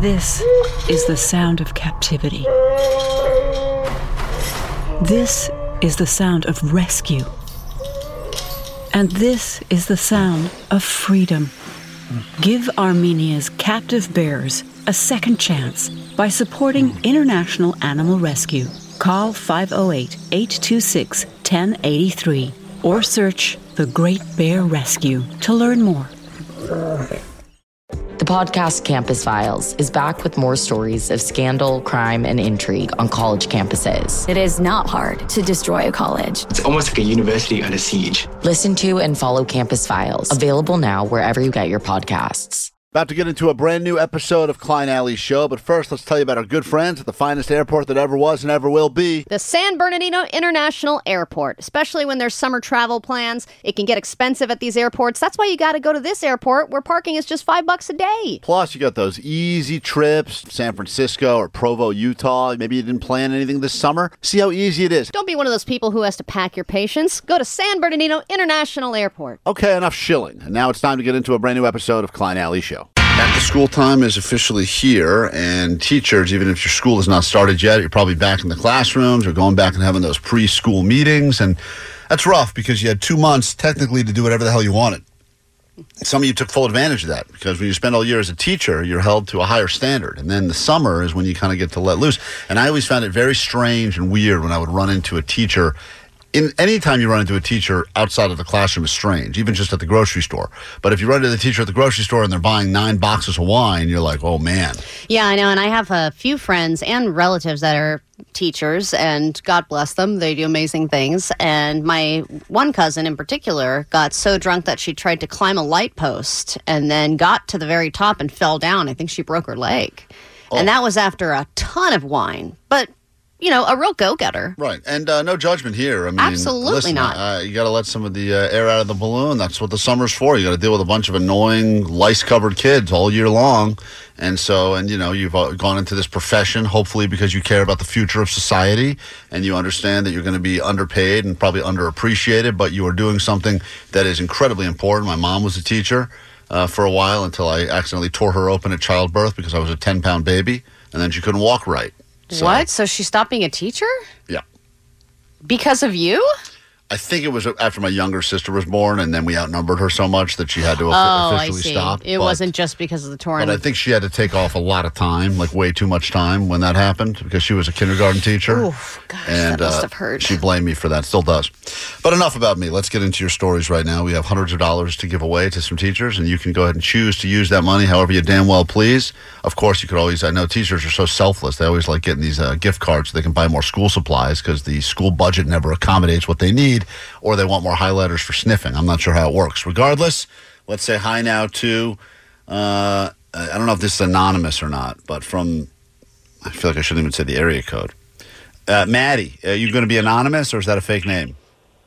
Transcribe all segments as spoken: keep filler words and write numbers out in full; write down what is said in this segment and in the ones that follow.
This is the sound of captivity. This is the sound of rescue. And this is the sound of freedom. Give Armenia's captive bears a second chance by supporting International Animal Rescue. Call five oh eight, eight two six, one oh eight three or search The Great Bear Rescue to learn more. The podcast Campus Files is back with more stories of scandal, crime, and intrigue on college campuses. It is not hard to destroy a college. It's almost like a university under siege. Listen to and follow Campus Files, available now wherever you get your podcasts. About to get into a brand new episode of Klein Alley Show, but first let's tell you about our good friends at the finest airport that ever was and ever will be. The San Bernardino International Airport. Especially when there's summer travel plans, it can get expensive at these airports. That's why you got to go to this airport where parking is just five bucks a day. Plus, you got those easy trips, San Francisco or Provo, Utah. Maybe you didn't plan anything this summer. See how easy it is. Don't be one of those people who has to pack your patience. Go to San Bernardino International Airport. Okay, enough shilling. And now it's time to get into a brand new episode of Klein Alley Show. Back to school time is officially here, and teachers, even if your school has not started yet, you're probably back in the classrooms or going back and having those preschool meetings, and that's rough because you had two months technically to do whatever the hell you wanted. Some of you took full advantage of that because when you spend all year as a teacher, you're held to a higher standard, and then the summer is when you kind of get to let loose. And I always found it very strange and weird when I would run into a teacher. In any time you run into a teacher outside of the classroom is strange, even just at the grocery store. But if you run into the teacher at the grocery store and they're buying nine boxes of wine, you're like, oh, man. Yeah, I know. And I have a few friends and relatives that are teachers, and God bless them. They do amazing things. And my one cousin in particular got so drunk that she tried to climb a light post and then got to the very top and fell down. I think she broke her leg. Oh. And that was after a ton of wine. But you know, a real go-getter. Right. And uh, no judgment here. I mean, Absolutely listen, not. Uh, you got to let some of the uh, air out of the balloon. That's what the summer's for. You got to deal with a bunch of annoying, lice-covered kids all year long. And so, and you know, you've uh, gone into this profession, hopefully because you care about the future of society and you understand that you're going to be underpaid and probably underappreciated, but you are doing something that is incredibly important. My mom was a teacher uh, for a while until I accidentally tore her open at childbirth because I was a ten-pound baby, and then she couldn't walk right. So, what? So she stopped being a teacher? Yeah. Because of you? I think it was after my younger sister was born, and then we outnumbered her so much that she had to oh, officially I see. stop. It but, wasn't just because of the torn. But I think she had to take off a lot of time, like way too much time when that happened, because she was a kindergarten teacher. Oof, gosh, and, that must uh, have hurt. She blamed me for that, still does. But enough about me. Let's get into your stories right now. We have hundreds of dollars to give away to some teachers, and you can go ahead and choose to use that money however you damn well please. Of course, you could always, I know teachers are so selfless. They always like getting these uh, gift cards so they can buy more school supplies because the school budget never accommodates what they need, or they want more highlighters for sniffing. I'm not sure how it works. Regardless, let's say hi now to, uh, I don't know if this is anonymous or not, but from, I feel like I shouldn't even say the area code. Uh, Maddie, are you going to be anonymous or is that a fake name?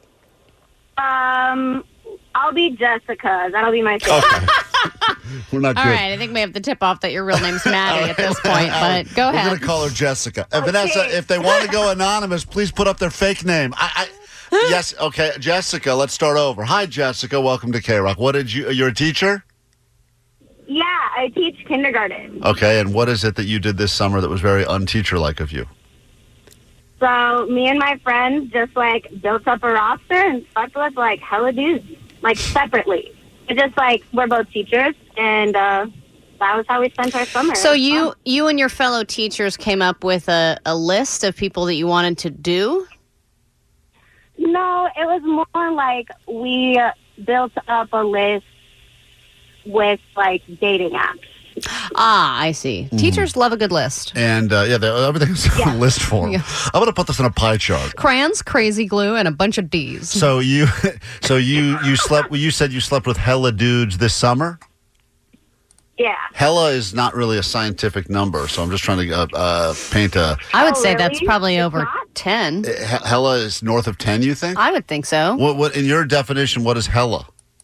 Um, I'll be Jessica. That'll be my fake Okay. We're not All good. right, I think we have to tip off that your real name's Maddie at this point, but go We're ahead. We're going to call her Jessica. Uh, Vanessa, if they want to go anonymous, please put up their fake name. I, I Yes, okay, Jessica, let's start over. Hi, Jessica. Welcome to K-Rock. What did you, you're a teacher? Yeah, I teach kindergarten. Okay, and what is it that you did this summer that was very unteacher-like of you? So me and my friends just, like, built up a roster and slept with, like, hella dudes, like, separately. It's just, like, we're both teachers, and uh, that was how we spent our summer. So you, you and your fellow teachers came up with a, a list of people that you wanted to do? No, it was more like we built up a list with, like, dating apps. Ah, I see. Mm-hmm. Teachers love a good list. And, uh, yeah, everything's yeah. on a list form. Yeah. I'm going to put this in a pie chart. Crayons, crazy glue, and a bunch of D's. So you so you, you slept, you said you slept with hella dudes this summer? Yeah. Hella is not really a scientific number, so I'm just trying to uh, uh, paint a... I would oh, say really? that's probably it's over not? ten. He- hella is north of ten, you think? I would think so. What, what in your definition, what is hella?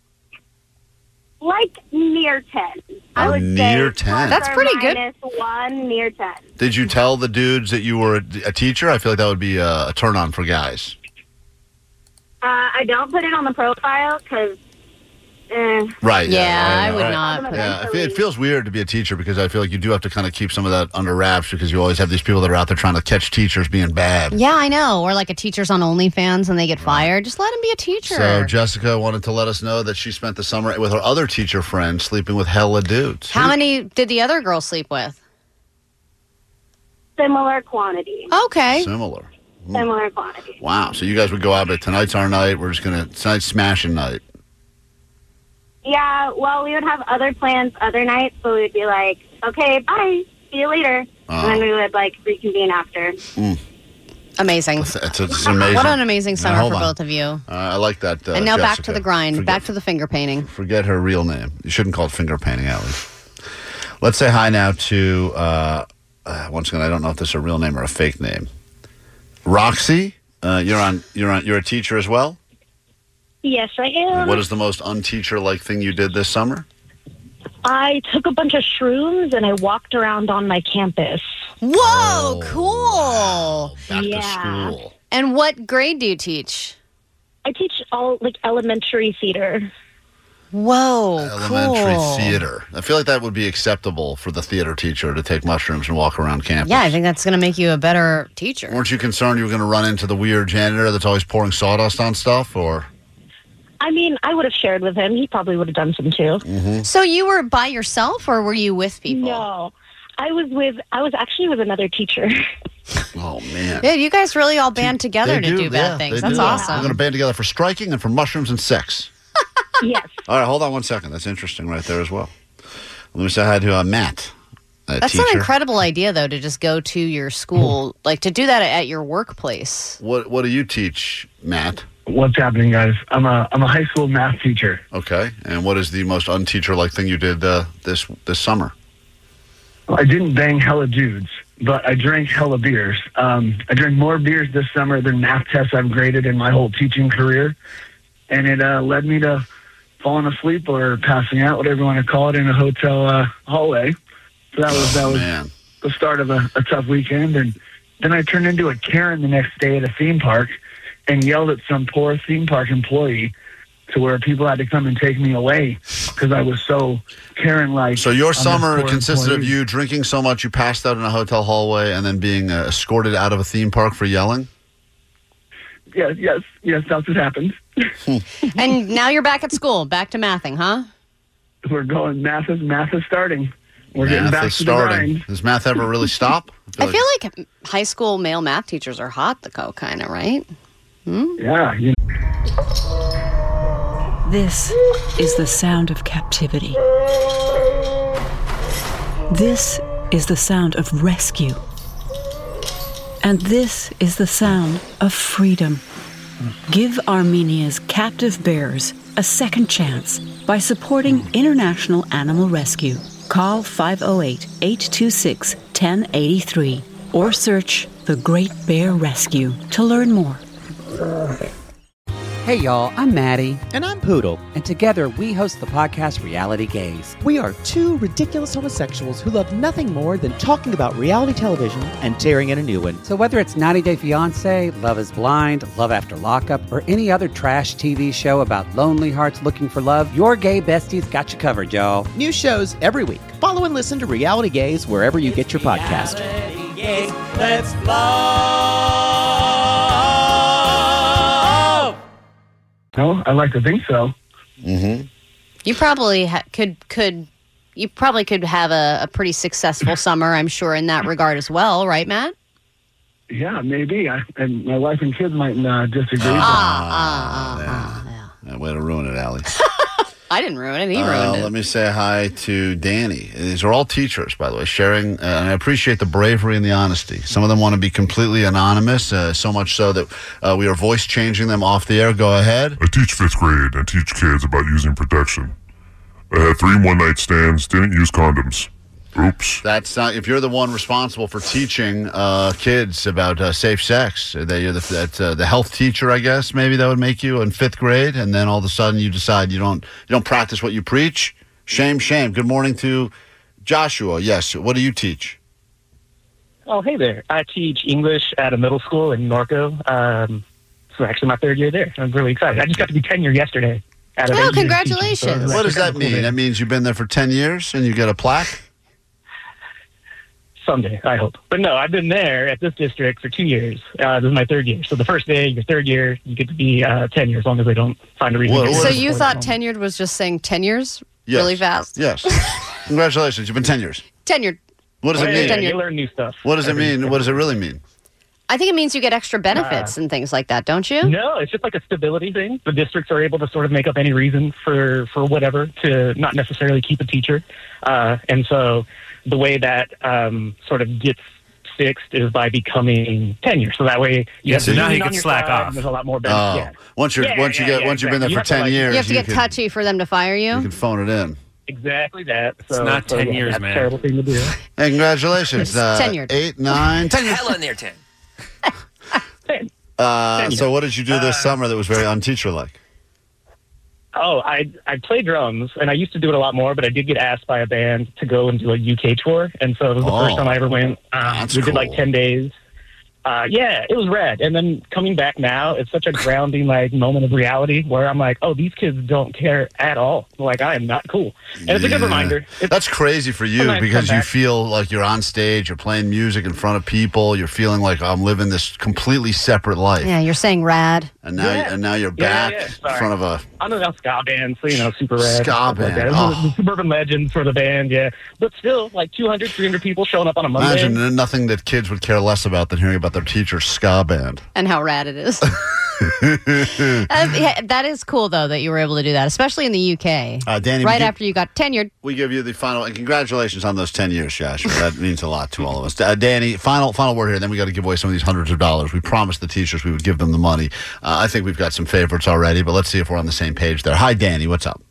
Like near ten. I Oh, would near say ten. plus That's or pretty good. minus one, near ten. Did you tell the dudes that you were a, a teacher? I feel like that would be a, a turn-on for guys. Uh, I don't put it on the profile because eh. Right. Yeah, Yeah, I right, would right. not. Put Yeah, I feel- it feels weird to be a teacher because I feel like you do have to kind of keep some of that under wraps because you always have these people that are out there trying to catch teachers being bad. Yeah, I know. Or like a teacher's on OnlyFans and they get fired. Just let him be a teacher. So Jessica wanted to let us know that she spent the summer with her other teacher friend sleeping with hella dudes. How many did the other girl sleep with? Similar quantity. Okay. Similar. Similar quantity. Wow. So you guys would go out, but tonight's our night. We're just going to, tonight's smashing night. Yeah, well, we would have other plans other nights, so we'd be like, okay, bye, see you later. Oh. And then we would, like, reconvene after. Mm. Amazing. It's, it's, it's amazing. What an amazing summer Now, hold for on. both of you. Uh, I like that. Uh, and now back Jessica. to the grind. Forget, Back to the finger painting. Forget her real name. You shouldn't call it finger painting, Allie. Let's say hi now to, uh, uh, once again, I don't know if this is a real name or a fake name. Roxy, uh, you're on. You're on. You're a teacher as well. Yes, I am. What is the most unteacher-like thing you did this summer? I took a bunch of shrooms and I walked around on my campus. Whoa, Oh, cool. wow. Back Yeah. to school. And what grade do you teach? I teach all like elementary theater. Whoa, Elementary cool. theater. I feel like that would be acceptable for the theater teacher to take mushrooms and walk around campus. Yeah, I think that's going to make you a better teacher. Weren't you concerned you were going to run into the weird janitor that's always pouring sawdust on stuff? Or I mean, I would have shared with him. He probably would have done some too. Mm-hmm. So you were by yourself or were you with people? No, I was with. I was actually with another teacher. Oh man, Yeah, you guys really all band together They to do, bad yeah, things. they That's do. awesome. We're going to band together for striking and for mushrooms and sex. Yes. All right, hold on one second. That's interesting right there as well. Let me say hi to uh, Matt. A That's teacher. an incredible idea, though, to just go to your school, like to do that at your workplace. What What do you teach, Matt? What's happening, guys? I'm a I'm a high school math teacher. Okay, and what is the most unteacher-like thing you did uh, this this summer? I didn't bang hella dudes, but I drank hella beers. Um, I drank more beers this summer than math tests I've graded in my whole teaching career, and it uh, led me to falling asleep or passing out, whatever you want to call it, in a hotel uh, hallway. So that was that was Man. the start of a, a tough weekend, and then I turned into a Karen the next day at a theme park and yelled at some poor theme park employee to where people had to come and take me away because I was so Karen-like. So your on this summer poor consisted of employee. you drinking so much you passed out in a hotel hallway and then being uh, escorted out of a theme park for yelling? Yes, yes, yes, that's what happened. And now you're back at school, back to mathing, huh? We're going, math is, math is starting. We're getting Math back is to the starting. grind. Does math ever really stop? I feel like high school male math teachers are hot, the go kind of, right? Yeah, you This is the sound of captivity. This is the sound of rescue. And this is the sound of freedom. Give Armenia's captive bears a second chance by supporting International Animal Rescue. Call five oh eight, eight two six, one oh eight three or search The Great Bear Rescue to learn more. Hey y'all, I'm Maddie. And I'm Poodle. And together we host the podcast Reality Gaze. We are two ridiculous homosexuals who love nothing more than talking about reality television and tearing in a new one. So whether it's ninety day fiance, Love is Blind, Love After Lockup, or any other trash T V show about lonely hearts looking for love, your gay besties got you covered, y'all. New shows every week. Follow and listen to Reality Gaze wherever you get your podcast. Reality Gaze, let's love. know, I like to think so. Mm-hmm. You probably ha- could could you probably could have a, a pretty successful summer, I'm sure, in that regard as well, right, Matt? Yeah, maybe. I, and my wife and kids might uh, disagree. Ah, ah, ah, ah, yeah. Way to ruin it, Allie. I didn't ruin it. He Uh, ruined it. let me say hi to Danny. These are all teachers, by the way, sharing, uh, and I appreciate the bravery and the honesty. Some of them want to be completely anonymous, uh, so much so that uh, we are voice changing them off the air. Go ahead. I teach fifth grade and teach kids about using protection. I had three one-night stands, didn't use condoms. Oops. That's not, if you're the one responsible for teaching uh, kids about uh, safe sex, that you're the, that, uh, the health teacher, I guess, maybe that would make you in fifth grade, and then all of a sudden you decide you don't you don't practice what you preach. Shame, shame. Good morning to Joshua. Yes, what do you teach? Oh, hey there. I teach English at a middle school in Norco. Um, so actually my third year there. I'm really excited. I just got to be tenure yesterday. out of Oh, eight years teaching. So congratulations. it's What does actually that kinda cool mean? day. That means you've been there for ten years and you get a plaque? Someday, I hope. But no, I've been there at this district for two years. Uh, this is my third year. So the first day, your third year, you get to be uh, tenure as long as they don't find a reason. What- to get So rid of you it. thought tenured was just saying ten years Yes. really fast? Yes. Congratulations. You've been ten years. Tenured. What does Oh, it yeah, mean? yeah, Tenured. you learn new stuff. What does it every- mean? What does it really mean? I think it means you get extra benefits Uh, and things like that, don't you? No, it's just like a stability thing. The districts are able to sort of make up any reason for, for whatever to not necessarily keep a teacher. Uh, and so the way that um, sort of gets fixed is by becoming tenure. So that way you Yeah, have so the now union he on can your slack side, off. and there's a lot more Oh, benefits. Yeah. once you're Yeah, once you yeah, get yeah, once you've been there exactly. for You have ten to, like- years, You have to get can, touchy for them to fire you? You can phone it in. Exactly that. So, It's not so, ten yeah, years, that's man. a terrible thing to do. Hey, congratulations. Uh, Tenured. Eight, nine, ten years. Hell in there, ten. Uh, so what did you do this Uh, summer that was very unteacher-like? Oh, I I play drums, and I used to do it a lot more, but I did get asked by a band to go and do a U K tour, and so it was the Oh, first time I ever went. Um, that's we did like cool. ten days. Uh, yeah, it was rad. And then coming back now, it's such a grounding like moment of reality where I'm like, oh, these kids don't care at all. Like I am not cool, and it's a good Yeah. reminder. It's, That's crazy for you a nice because you comeback. feel like you're on stage, you're playing music in front of people, you're feeling like I'm living this completely separate life. Yeah, you're saying rad. And now, Yeah. and now you're Yeah, back yeah, in sorry. front of a. I'm a ska band, so you know, super rad. Ska stuff like band, that. It was oh. the Suburban Legends for the band, yeah. But still, like two hundred, three hundred people showing up on a Monday. Imagine nothing that kids would care less about than hearing about their teacher's ska band. And how rad it is. Um, yeah, that is cool, though, that you were able to do that, especially in the U K. Uh, Danny, right we give- after you got tenured. We give you the final, and congratulations on those ten years, Joshua. That means a lot to all of us. Uh, Danny, final final word here, then we got to give away some of these hundreds of dollars. We promised the teachers we would give them the money. Uh, I think we've got some favorites already, but let's see if we're on the same page there. Hi, Danny. What's up?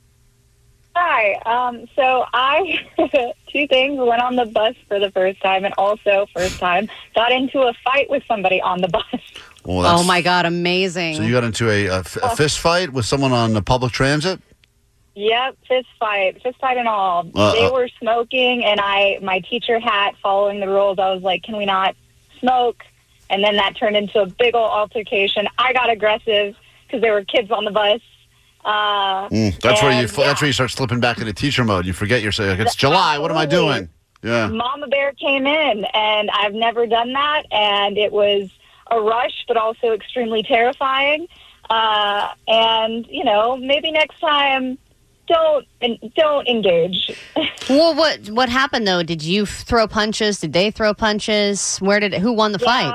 Hi. Um, so I, two things, went on the bus for the first time and also first time got into a fight with somebody on the bus. Well, that's- Oh, my God, amazing. So you got into a, a, f- a fist fight with someone on the public transit? Yep, fist fight, fist fight and all. Uh, they uh. were smoking, and I, my teacher hat, following the rules, I was like, can we not smoke? And then that turned into a big old altercation. I got aggressive because there were kids on the bus. Uh, Mm, that's where you and, that's where you start slipping back into teacher mode. You forget yourself. Like, it's July. What am I doing? Yeah. Mama Bear came in, and I've never done that, and it was a rush, but also extremely terrifying. Uh, and you know, maybe next time, don't don't engage. Well, what what happened, though? Did you f- throw punches? Did they throw punches? Where did who won the Yeah. fight?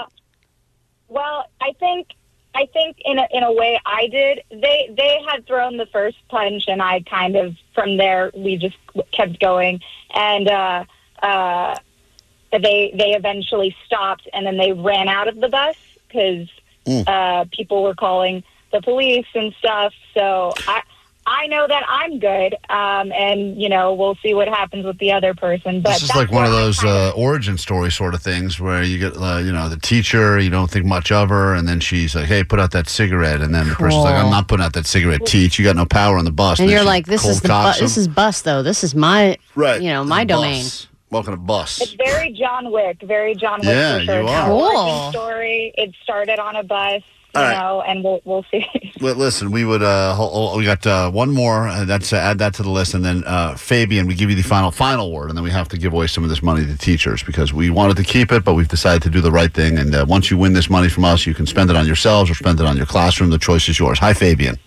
Well, I think I think in a in a way I did. They they had thrown the first punch, and I kind of from there we just kept going, and uh, uh, they they eventually stopped, and then they ran out of the bus because Mm. uh, people were calling the police and stuff. So I. I know that I'm good, um, and, you know, we'll see what happens with the other person. But This is that's like one of where I those kind uh, origin story sort of things where you get, uh, you know, the teacher, you don't think much of her, and then she's like, hey, put out that cigarette. And then the person's like, I'm Cool. not putting out that cigarette, teach. You got no power on the bus. And then you're she like, this cold is the bu- cocks this him. is bus though. This is my Right. you know my Bus. domain. Welcome to bus. It's very John Wick, very John Wick. Yeah, for sure. you It's are. an origin Cool. story. It started on a bus, you All right. know, and we'll we'll see. Well, listen, we would. Uh, ho- ho- we got uh, one more. Uh, that's uh, add that to the list, and then uh, Fabian, we give you the final final word, and then we have to give away some of this money to teachers because we wanted to keep it, but we've decided to do the right thing. And uh, once you win this money from us, you can spend it on yourselves or spend it on your classroom. The choice is yours. Hi, Fabian.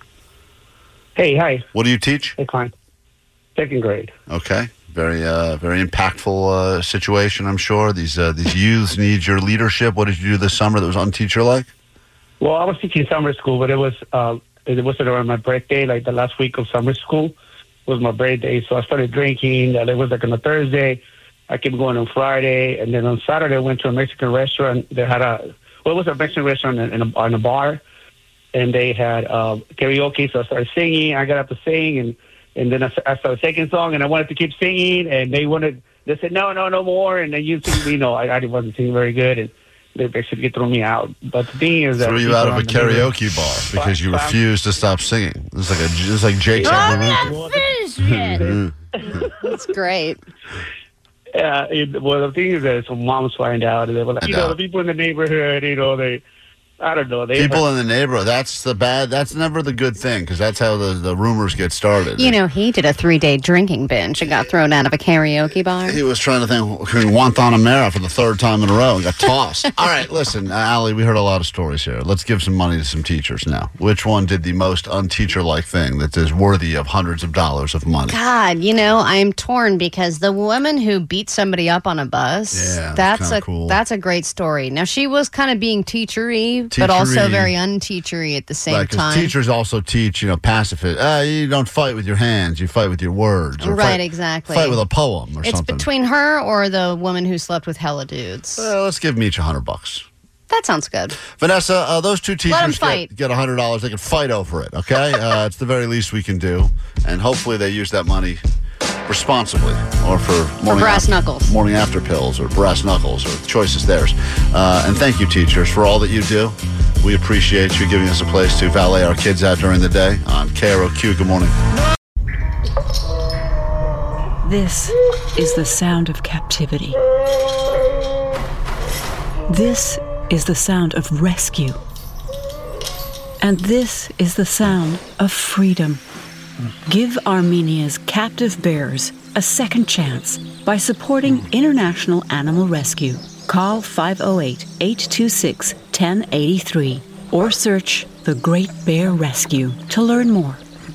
Hey, hi. What do you teach? Hey, Klein. Second grade. Okay, very uh, very impactful uh, situation. I'm sure these uh, these youths need your leadership. What did you do this summer that was unteacher like? Well, I was teaching summer school, but it was uh, it was around my birthday, like the last week of summer school was my birthday. So I started drinking. It was like on a Thursday. I kept going on Friday, and then on Saturday I went to a Mexican restaurant. They had a well, it was a Mexican restaurant in, in, a, in a bar, and they had uh, karaoke. So I started singing. I got up to sing, and and then I, I started singing song, and I wanted to keep singing, and they wanted. They said no, no, no more, and then you sing. You know, I, I wasn't singing very good, and they basically threw me out. But the thing is that Threw you people out of a on the neighborhood- karaoke bar because you Five- refused to stop singing. It's like a it's like Jake's. That's great. Yeah, it, well, the thing is that some moms find out, and they were like, you know, Yeah. the people in the neighborhood, you know, they I don't know. They People in the neighborhood, that's the bad, that's never the good thing, because that's how the, the rumors get started. You know, he did a three-day drinking binge and got thrown out of a karaoke bar. He was trying to think, Guantanamera for the third time in a row and got tossed. All right, listen, uh, Allie, we heard a lot of stories here. Let's give some money to some teachers now. Which one did the most unteacher-like thing that is worthy of hundreds of dollars of money? God, you know, I'm torn because the woman who beat somebody up on a bus, Yeah, that's, that's a kinda cool. that's a great story. Now, she was kind of being teachery, but Teachery. also very unteachery at the same Right, 'cause time. teachers also teach, you know, pacifist. Uh, you don't fight with your hands, you fight with your words. Or Right, fight, exactly. Fight with a poem or It's something. between her or the woman who slept with hella dudes. Well, let's give them each a hundred bucks. That sounds good. Vanessa, uh, those two Let 'em teachers fight. get, get one hundred dollars. They can fight over it, okay? uh, it's the very least we can do. And hopefully they use that money responsibly or for morning, brass after, knuckles. morning after pills or brass knuckles, or choice is theirs. Uh, and thank you, teachers, for all that you do. We appreciate you giving us a place to valet our kids out during the day on K R O Q. Good morning. This is the sound of captivity. This is the sound of rescue. And this is the sound of freedom. Give Armenia's captive bears a second chance by supporting International Animal Rescue. Call five oh eight, eight two six, one oh eight three or search The Great Bear Rescue to learn more.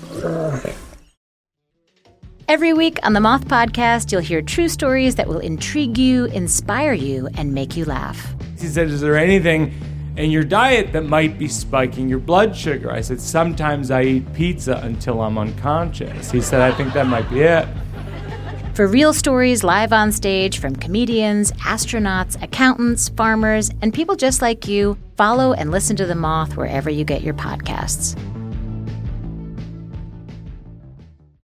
Every week on the Moth Podcast, you'll hear true stories that will intrigue you, inspire you, and make you laugh. He said, is there anything in your diet that might be spiking your blood sugar? I said, sometimes I eat pizza until I'm unconscious. He said, I think that might be it. For real stories live on stage from comedians, astronauts, accountants, farmers, and people just like you, follow and listen to The Moth wherever you get your podcasts.